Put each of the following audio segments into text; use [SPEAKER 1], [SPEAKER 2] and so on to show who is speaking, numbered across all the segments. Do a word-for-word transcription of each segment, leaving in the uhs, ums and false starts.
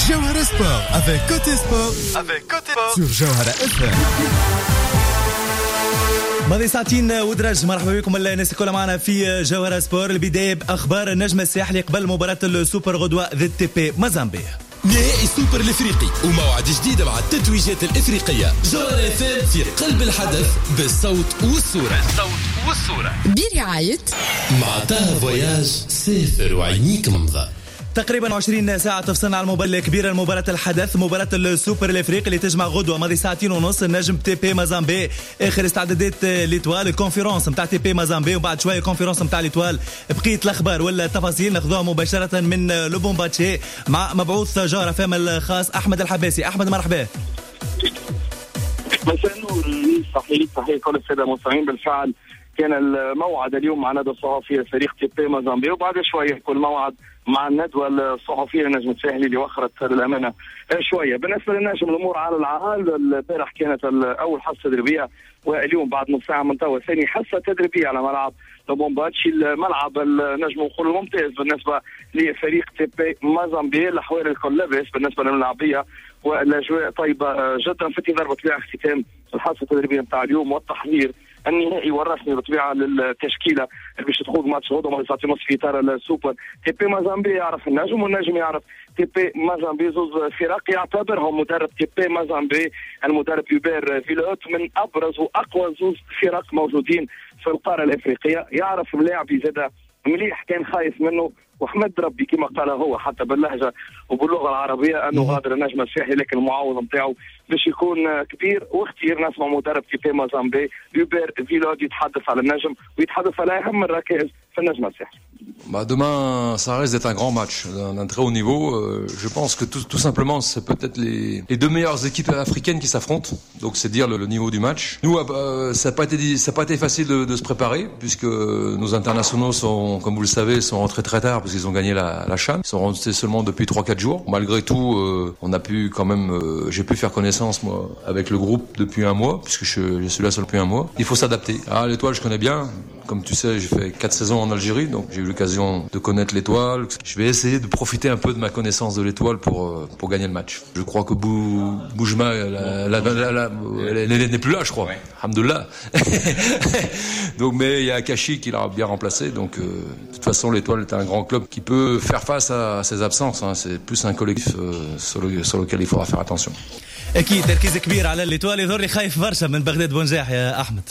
[SPEAKER 1] Jawhara Sport avec Côté Sport avec Côté Sport sur Jawhara اف ام. ماضي ساعتين ودرج. مرحبا بكم الناس الكل معنا في جوهرة سبور. البداية بأخبار النجم الساحلي قبل مباراة السوبر غدوة ضد تي بي مازامبيه.
[SPEAKER 2] نهائي السوبر الافريقي وموعد جديد مع التتويجات الافريقيه. جوهرة اف ام في قلب الحدث بالصوت والصوره.
[SPEAKER 3] بالصوت والصوره
[SPEAKER 2] برعايه مع تاها فواياج. سافر وعينيك ممضى.
[SPEAKER 1] تقريبا عشرين ساعة تفصلنا على الموبايل الكبيرة المباراة الحدث مباراة السوبر الافريقي اللي تجمع غدوة ماضي ساعتين ونص النجم تي بي مازامبي. اخر استعدادات ليتوال الكونفرنس نتاع تي بي مازامبي وبعد شوية الكونفرنس نتاع ليتوال. بقية الاخبار ولا التفاصيل ناخذوها مباشرة من لوبومباتشي مع مبعوث جارة فام الخاص احمد الحباسي. احمد مرحبا.
[SPEAKER 4] مساء النور. صحيح صحيح كل السادة المستمعين. بالفعل كان الموعد اليوم مع ندوة الصحفية فريق تي بي مازامبي وبعد شوية يكون موعد مع الندوة الصحفية للنجم الساحلي اللي وخرت للأمانة شوية. بالنسبة للنجم الأمور على العال. البارح كانت أول حصة تدريبية واليوم بعد نص ساعة من توا ثاني حصة تدريبية على ملعب لوبومباتشي. الملعب النجم نقول ممتاز بالنسبة لفريق تي بي مازامبي. الأحوال الكل لاباس بالنسبة للملاعبية والأجواء طيبة جدا في انتظار بطبيعة اختتام الحصة التدريبية نتاع اليوم والتحضير النهائي والرسمي بطبيعه للتشكيله اللي باش تخوض ماتش غدوه مع ساعتين ونص في اطار السوبر. تي بي مازامبي يعرف النجم والنجم يعرف تي بي مازامبي. زوز فرق يعتبرهم مدرب تي بي مازامبي المدرب يوبير فيلوت من ابرز واقوى زوز فرق موجودين في القاره الافريقيه. يعرف اللاعب زاد مليح كان خايف منه وحمد ربي كما قال هو حتى باللهجه وباللغه العربيه انه غادر النجم الساحلي. لكن المعوض نتاعو باش يكون كبير واختير. نسمع مدرب تي بي مازامبي يوبير فيلود يتحدث على النجم ويتحدث على اهم الركائز في النجم الساحلي.
[SPEAKER 5] Bah demain, ça reste d'être un grand match d'un très haut niveau. Euh, je pense que tout, tout simplement, c'est peut-être les, les deux meilleures équipes africaines qui s'affrontent. Donc, c'est dire le, le niveau du match. Nous, euh, ça n'a pas été, ça n'a pas été facile de, de se préparer puisque nos internationaux sont, comme vous le savez, sont rentrés très tard parce qu'ils ont gagné la, la CHAN. Ils sont rentrés seulement depuis trois quatre jours. Malgré tout, euh, on a pu quand même, euh, j'ai pu faire connaissance moi avec le groupe depuis un mois puisque je, je suis là seul depuis un mois. Il faut s'adapter. Ah, l'Étoile, je connais bien. Comme tu sais, j'ai fait quatre saisons en Algérie, donc j'ai eu l'occasion de connaître l'Étoile. Je vais essayer de profiter un peu de ma connaissance de l'Étoile pour pour gagner le match. Je crois que Bou, Boujma, la, la, la, la, elle n'est plus là, je crois. Ouais. Alhamdoulilah. Donc, mais il y a Akashi qui l'a bien remplacé. Donc, euh, de toute façon, l'Étoile est un grand club qui peut faire face à ses absences. Hein. C'est plus un collectif euh, sur, le, sur lequel il faudra faire attention.
[SPEAKER 1] أكيد تركيز كبير على الإيطالي. يظهر لي خايف برشا من بغداد بونجاح يا أحمد.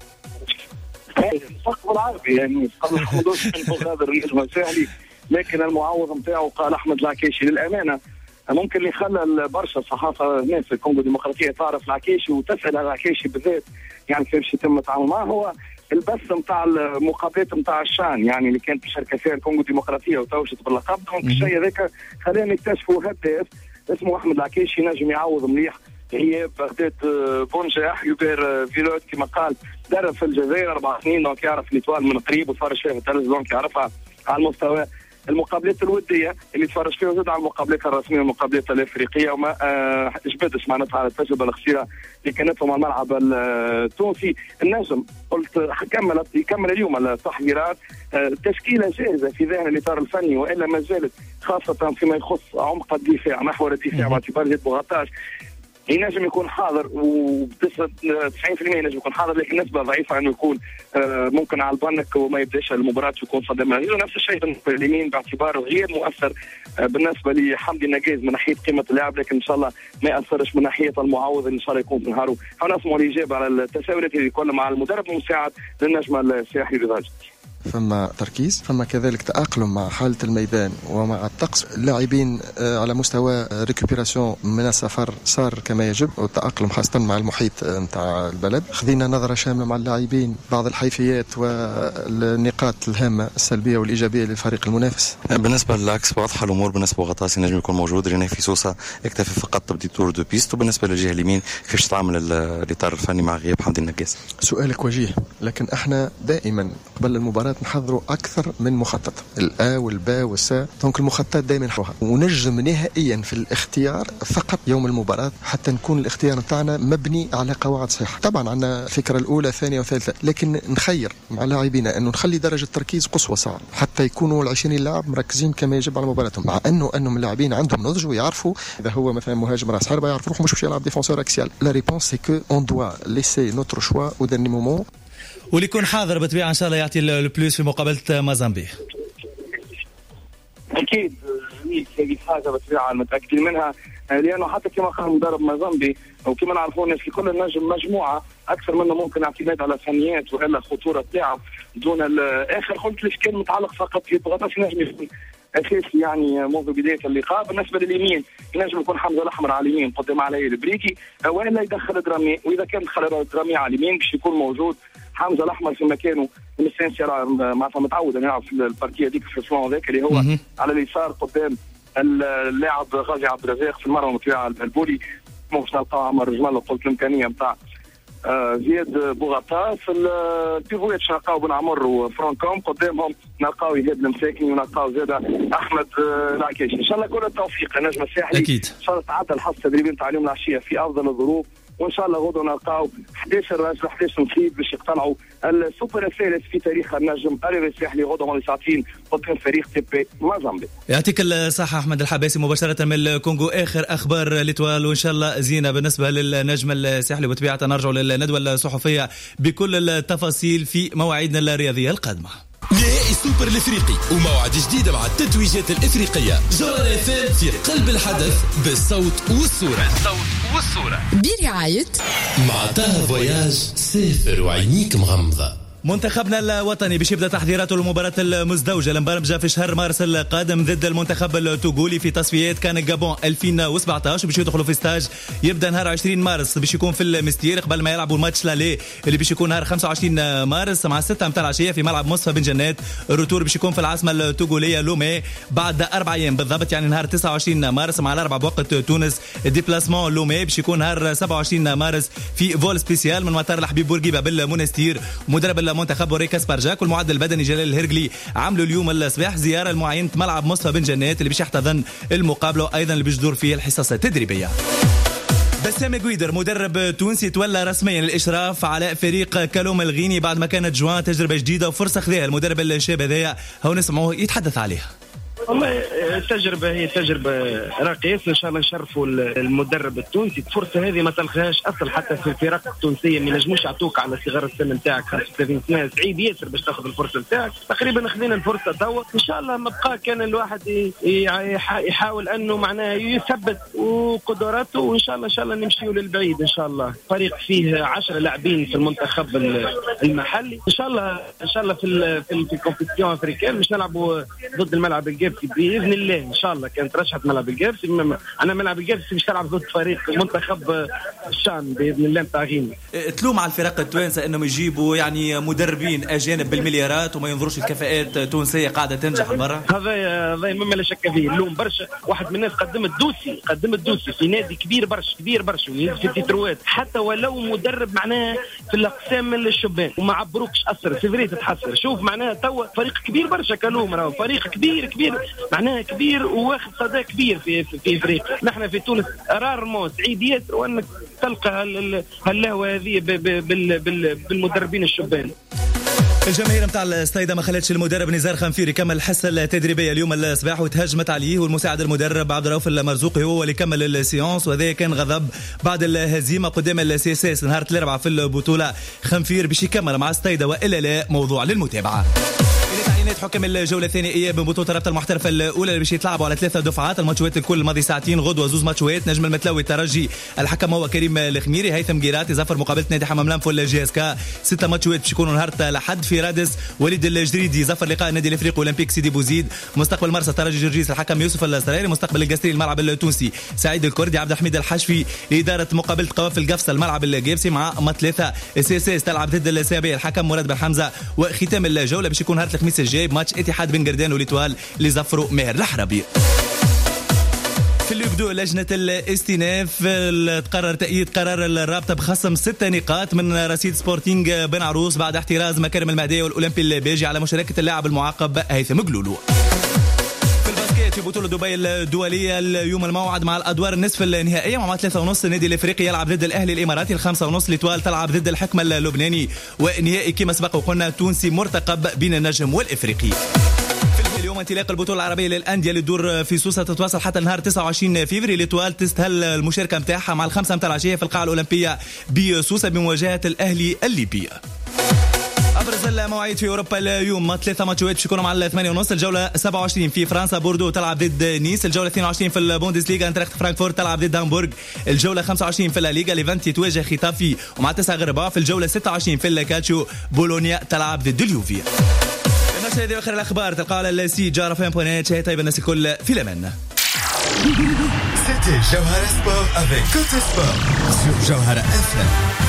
[SPEAKER 4] الفقه العربي يعني قبل الخروج من غادر النجم الساحلي. لكن المعوض نتاعو قال احمد العكاشي. للامانه ممكن اللي خلى برشا الصحافه هنا في الكونغو الديمقراطيه تعرف العكاشي وتسال العكاشي بالذات يعني كيفاش يتم التعامل معه هو البث نتاع المقابلات نتاع الشان يعني اللي كانت تشارك فيها الكونغو الديمقراطيه وتوجت باللقب. دونك الشيء هذاك خلينا نكتشفوا هداف اسمه احمد العكاشي نجم يعوض مليح هي بغداد بونجاح. يوبير فيلوت كما قال درب في الجزائر اربع سنين دونك يعرف ليتوال من قريب وتفرج فيها في التلفزيون دونك يعرفها على المستوى المقابلات الوديه اللي تفرج فيها وزاد على المقابلات الرسميه والمقابلات الافريقيه وما آه جبدش معناتها على التجربه الخسيره اللي كانتهم على الملعب التونسي. النجم قلت كمل يكمل اليوم التحضيرات. آه تشكيله جاهزه في ذهن الاطار الفني والا ما زالت خاصه فيما يخص عمق الدفاع محور الدفاع باعتبار جد بوغطاش ينجم يكون حاضر و تسعين بالمئة ينجم يكون حاضر لكن نسبة ضعيفة انه يكون ممكن على البنك وما يبداش المباراة يكون صدام غيره. نفس الشيء بالنسبة لليمين باعتباره غير مؤثر بالنسبة لحمدي النجاز من ناحية قيمة اللاعب لكن ان شاء الله ما يأثرش من ناحية المعوض ان شاء الله يكون في نهاره. هنسمع الإجابة على التساؤلات اللي يكون مع المدرب المساعد للنجم الساحلي رضاج.
[SPEAKER 6] فما تركيز فما كذلك تأقلم مع حالة الميدان ومع الطقس. اللاعبين على مستوى ريكوبيراسيون من السفر صار كما يجب والتأقلم خاصة مع المحيط نتاع البلد. خذينا نظرة شاملة مع اللاعبين بعض الحيثيات والنقاط الهامة السلبية والإيجابية للفريق المنافس.
[SPEAKER 7] بالنسبة للعكس واضحة الأمور. بالنسبة لغطاسي نجم يكون موجود. ريني في سوسة يكتفي فقط بدي تور دو بيست. وبالنسبة للجهة اليمين كيفاش تعامل الإطار الفني مع غياب حمدي النجاز.
[SPEAKER 6] سؤالك وجيه لكن احنا دائما قبل المباراة مرات نحضروا اكثر من مخطط، الا والباء والسا، دونك المخططات دائما نحوها ونجم نهائيا في الاختيار فقط يوم المباراه حتى نكون الاختيار نتاعنا مبني على قواعد صحيحه. طبعا عندنا الفكره الاولى ثانيه وثالثه، لكن نخير مع لاعبينا انه نخلي درجه تركيز قصوى صعب حتى يكونوا العشرين لاعب مركزين كما يجب على مباراتهم، مع انه انهم اللاعبين عندهم نضج ويعرفوا اذا هو مثلا مهاجم راس حربه يعرف روحه مش باش يلعب ديفونسور اكسيال. لا ريبونس سي كو اون دوا ليسي نوتر شوا او ديرني مومون.
[SPEAKER 1] واللي يكون حاضر بالطبيعه ان شاء الله يعطي البلوس في مقابله مازامبي.
[SPEAKER 4] اكيد هذه حاجه بالطبيعه متاكدين منها، لانه حتى كما قال مدرب مازامبي وكما نعرفوا الناس الكل النجم مجموعه اكثر منه ممكن اعتماد على فنيات والا خطوره تاعه دون الاخر. قلت ليش كان متعلق فقط في ضغط نجم يكون اساسي يعني منذ بدايه اللقاء. بالنسبه لليمين ينجم يكون حمزه الاحمر على اليمين قدام علي البريكي، والا يدخل درامي، واذا كان دخل درامي على اليمين باش يكون موجود حمزه الاحمر في مكانه. السنسي معناتها متعود انه يلعب في البارتيه هذيك في الفلان ذاك اللي هو مم. على اليسار قدام اللاعب غازي عبد الرزاق في المرمى بتاع البولي. مش نلقاو عمر جمال قلت الامكانيه نتاع زياد بوغطاس. البيفويت نلقاو بن عمر وفرانكوم، قدامهم نلقاو ايهاب المساكني ونلقاو زاد احمد العكاشي. ان شاء الله كل التوفيق النجم الساحلي
[SPEAKER 1] اكيد.
[SPEAKER 4] ان شاء الله تعدى الحصه التدريبيه نتاع اليوم العشيه في افضل الظروف، وان شاء الله غدوه نلقاو احد عشر راجل احد عشر نصيب باش يقتنعوا السوبر الثالث في تاريخ النجم الرياضي الساحلي غدوه من ساعتين قدام فريق تي بي مازامبي.
[SPEAKER 1] يعطيك الصحه احمد الحباسي مباشره من الكونغو. اخر اخبار ليتوال وان شاء الله زينه بالنسبه للنجم الساحلي، وبطبيعه نرجع للندوه الصحفيه بكل التفاصيل في مواعيدنا الرياضيه القادمه.
[SPEAKER 2] نهائي السوبر الافريقي وموعد جديد مع التتويجات الافريقيه. جولة اف ام في قلب الحدث بالصوت والصوره. بالصوت والصوره برعايه مع طه فواياج. سافر وعينيك مغمضه.
[SPEAKER 1] منتخبنا الوطني باش يبدا تحضيراته للمباراة المزدوجة المبرمجة في شهر مارس القادم ضد المنتخب التوغولي في تصفيات كان جابون ألفين وسبعطاش، باش يدخلوا في ستاج يبدا نهار عشرين مارس باش يكون في المستير قبل ما يلعبوا الماتش لالي اللي باش يكون نهار خمسة وعشرين مارس مع ستة متاع العشية في ملعب مصطفى بن جنات. الروتور باش يكون في العاصمة التوغولية لومي بعد أربع أيام بالضبط، يعني نهار تسعة وعشرين مارس مع الأربع بوقت تونس. الديبلاسمون لومي باش يكون نهار سبعة وعشرين مارس في فول سبيسيال من مطار الحبيب بورقيبة بالمنستير. مدرب المنتخب وريكا سبارجاك والمعدل البدني جلال الهرقلي عملوا اليوم الصباح زياره لمعاينه ملعب مصطفى بن جنات اللي باش يحتضن المقابله ايضا اللي باش تدور فيه الحصص التدريبيه. بسام غويدر مدرب تونسي تولى رسميا الاشراف على فريق كالوم الغيني بعد ما كانت جوان تجربه جديده وفرصه خذاها المدرب الشاب هذايا. هو نسمعوه يتحدث عليها.
[SPEAKER 3] والله التجربة هي تجربة راقية، إن شاء الله نشرفوا المدرب التونسي. الفرصة هذه ما تلقاهاش أصل حتى في الفرق التونسية، ما ينجموش يعطوك على صغر السن نتاعك خمسة وثلاثين سنة، صعيب ياسر باش تاخذ الفرصة نتاعك. تقريبا خذينا الفرصة توا، إن شاء الله ما بقى كان الواحد يحاول أنه معناه يثبت وقدراته، وإن شاء الله إن شاء الله نمشيوا للبعيد إن شاء الله. فريق فيه عشرة لاعبين في المنتخب المحلي، إن شاء الله إن شاء الله في في الكومبيتيشن أفريقيا مش نلعبوا ضد الملعب الجيب باذن الله. ان شاء الله كانت رشحت ملعب الجابسي، انا ملعب الجابسي مش تلعب ضد فريق منتخب الشام باذن الله نتاع غيني.
[SPEAKER 1] تلوم على الفرق التوانسه انهم يجيبوا يعني مدربين اجانب بالمليارات وما ينظروش الكفاءات التونسيه قاعده تنجح برا.
[SPEAKER 3] هذا هذا ما لا شك فيه. اللوم برشا. واحد من الناس قدم الدوسي قدم الدوسي في نادي كبير برشا كبير برشا في التتروات، حتى ولو مدرب معناه في الاقسام الشبان وما عبروكش اثر سيفري تتحسر. شوف معناه توا فريق كبير برشا كالوم، راهو فريق كبير كبير معناها كبير وواخد صدى كبير في في افريقيا. نحن في تونس رارمون سعيد ياسر وانك تلقى هاللهوه هذه بالمدربين الشبان.
[SPEAKER 1] الجماهير نتاع الصيدا ما خلتش المدرب نزار خنفير يكمل الحصه التدريبيه اليوم الصباح وتهجمت عليه، والمساعد المدرب عبد الرؤوف المرزوقي هو اللي كمل السيونس، وهذا كان غضب بعد الهزيمه قدام السي اس اس نهار الاربعاء في البطوله. خنفير باش يكمل مع الصيدا والا لا موضوع للمتابعه. تعيينات حكم الجوله الثانيه من بطوله رابطه المحترفه الاولى اللي باش يتلعبوا على ثلاثه دفعات. الماتشات الكل ماضي ساعتين، غدوه زوز ماتشات. نجم المتلوي الترجي الحكم هو كريم الخميري، هيثم قيراتي ظفر مقابله نادي حمام لمفو الجي اس كا. سته ماتشات باش يكونوا نهار الاحد في رادس. وليد الجريدي ظفر لقاء النادي الافريقي اولمبيك سيدي بوزيد. مستقبل مرسى ترجي جرجيس الحكم يوسف السراري. مستقبل القستري الملعب التونسي سعيد الكردي. عبد الحميد الحشفي لاداره مقابله قوافل قفصه الملعب الجيبسي مع ثلاثه. سي اس اس تلعب ضد السابي الحكم مراد بن حمزه. وختام الجوله باش يكون نهار الخميس الجاي ماتش اتحاد بن قردان وليتوال اللي زفروا ماهر الحربي. في اللي يبدو لجنة الاستئناف تقرر تأييد قرار الرابطة بخصم ستة نقاط من رصيد سبورتينغ بن عروس بعد احتراز مكارم المهدية والأولمبي البيجي على مشاركة اللاعب المعاقب هيثم قلولو. في الباسكيت في بطولة دبي الدولية اليوم الموعد مع الأدوار النصف النهائية مع ثلاثة ونص النادي الإفريقي يلعب ضد الأهلي الإماراتي، الخمسة ونص ليتوال تلعب ضد الحكمة اللبناني، ونهائي كما سبق وقلنا تونسي مرتقب بين النجم والإفريقي. اليوم انطلاق البطولة العربية للأندية اللي تدور في سوسة تتواصل حتى النهار تسعة وعشرين فبراير. ليتوال تستهل المشاركة متاعها مع الخمسة متاع العشية في القاعة الأولمبية بسوسة بمواجهة الأهلي الليبي. أبرز المواعيد في أوروبا اليوم ثلاثة ماتشات باش يكونوا مع الثمانية ونص. الجولة سبعة وعشرين في فرنسا بوردو تلعب ضد نيس. الجولة اثنين وعشرين في البوندسليغا انتراخت فرانكفورت تلعب ضد هامبورغ. الجولة خمسة وعشرين في الليغا ليفانتي تواجه ختافي ومع تسعة غير ربع. في الجولة ستة وعشرين في الكالتشيو بولونيا تلعب ضد اليوفي. هذه آخر الأخبار تلقاها على السي جارة فين بوينت. شاهي طيب الناس الكل في الأمان.
[SPEAKER 2] C'était Jawhara Sport avec Côté Sport sur Jawhara إف إم.